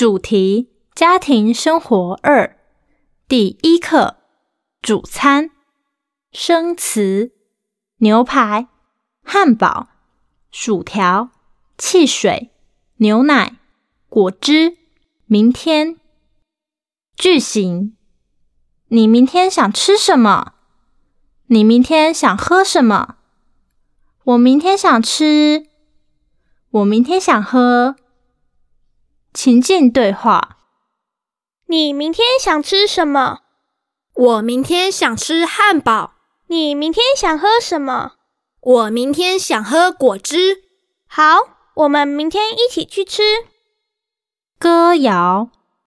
主题：家庭生活2，第1课：主餐。生词：牛排、汉堡、薯条、汽水、牛奶、果汁、明天。句型：你明天想吃什么？你明天想喝什么？我明天想吃。我明天想喝。情境对话： 你明天想吃什么？ 我明天想吃汉堡。 你明天想喝什么？ 我明天想喝果汁。 好，我们明天一起去吃。 歌谣：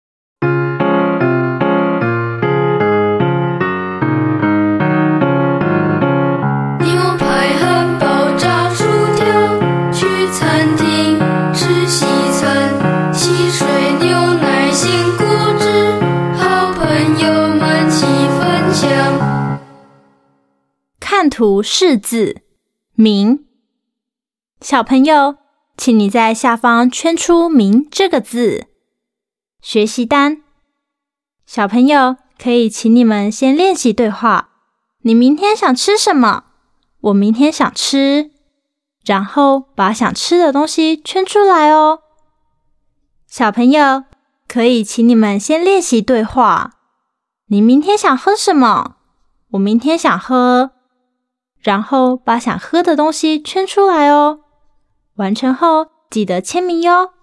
牛排、汉堡、炸薯条，去餐厅吃西餐，汽水、牛奶、新果汁，好朋友们齐分享。 看图识字：明。小朋友，请你在下方圈出明这个字。学习单：小朋友，可以请你们先练习对话。你明天想吃什么？我明天想吃。然后把想吃的东西圈出来哦。小朋友，可以请你们先练习对话。你明天想喝什么？我明天想喝。然后把想喝的东西圈出来哦。完成后记得签名哟。